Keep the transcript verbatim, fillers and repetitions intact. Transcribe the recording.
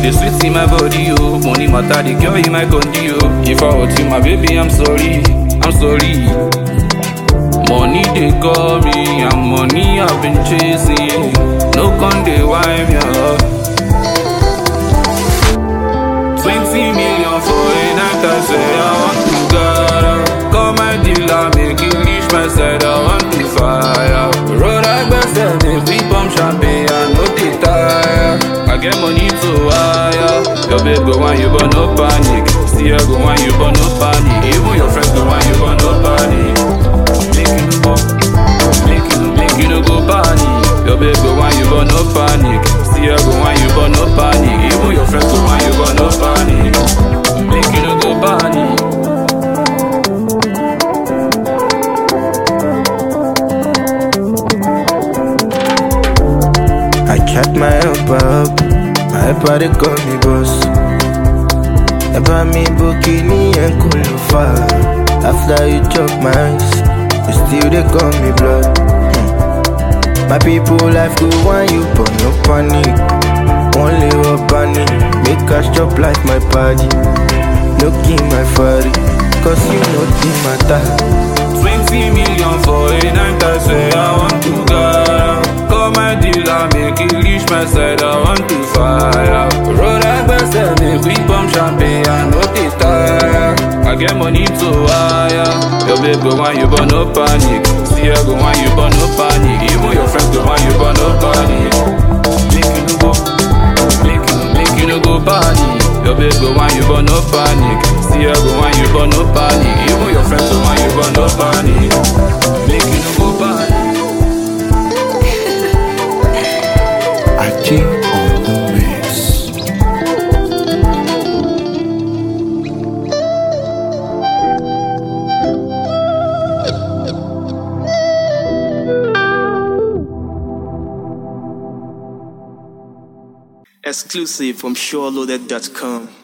dey sweet in my body, oh. Money matter, the girl in my country, oh. If I hurt you, my baby, I'm sorry, I'm sorry. Money they call me, and money I've been chasing. No con they wind me up. Twenty million for a night, I say I want to go. Call my dealer, make it reach my side, I want to fire. Road I best make we pump champagne, I know they tire. I get money to wire. Your babe go want you but no panic. See her go want you but no panic. Even your friends go want you but no panic. Make you no go, make you, make you no go panic. Your babe go want you but no panic. See her go want you but no panic. Even your friends go want you but no panic. Make you no go panic. I chat my helper up, my helper they call me boss. Ever me bikini and kulufa. After you chop my ice, you still they call me blood. Hmm. My people life go want you but no panic. Only one panic, make us chop like my party. No king my father, cause you know the matter. Twenty million for a night, I say I want to go. Call my dealer, make it reach my side, I want to fire. Road I best make we pump champagne, I know they tire. I get money to wire. Your babe go want you but no panic. See her go want you but no panic. Even your friends go want you but no panic. Make you no go, make you, make you no go panic. Your babe go want you but no panic. See her go want you but no panic. Even your friends go want you but no panic. Make you no go panic. Achi on the mix. Exclusive from SureLoaded dot com.